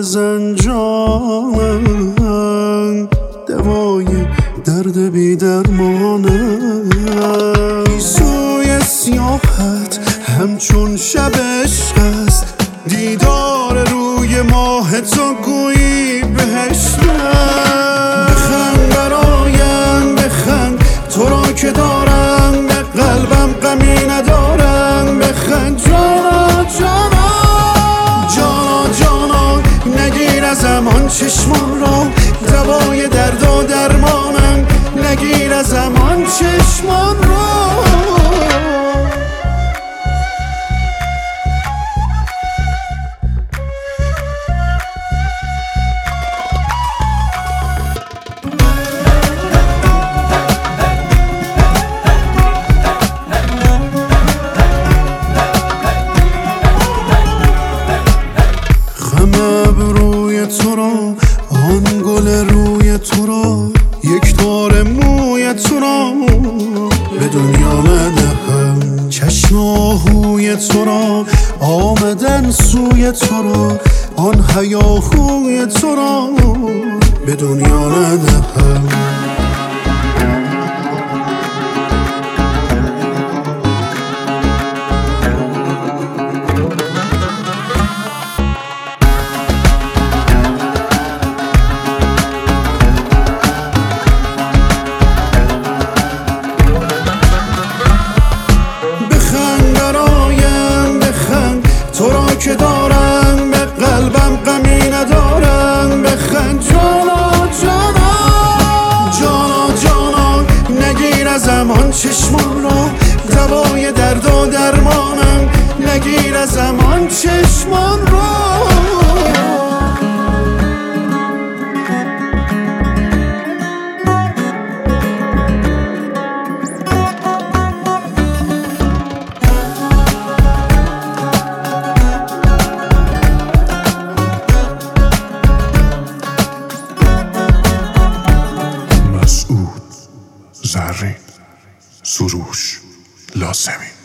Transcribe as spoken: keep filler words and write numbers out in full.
بزن جانم، دوای درد بی درمانم. گیسوی سیاحت همچون شبش هست، دیدار روی ماه تو گویی بهشتم. بخند برایم بخند، تو را که دارم به قلبم غمی ندارم. بخند جانا جانا جانا جانا، نگیر ازم آن چشمان را، دوای درد و درمانم. نگیر ازم آن چشمان را. ابروی تو را، آن گل روی تو را، یک تار موی تو را به دنیا ندهم. چشم آهوی تو را، آمدن سوی تو را، آن هیاهوی تو را به دنیا ندهم. که دارم به قلبم غمی ندارم. بخند جانا جانا جانا جانا، نگیر ازم آن چشمان را، دوای درد و درمانم. نگیر ازم آن چشمان را. زرین، سروش، لازمی.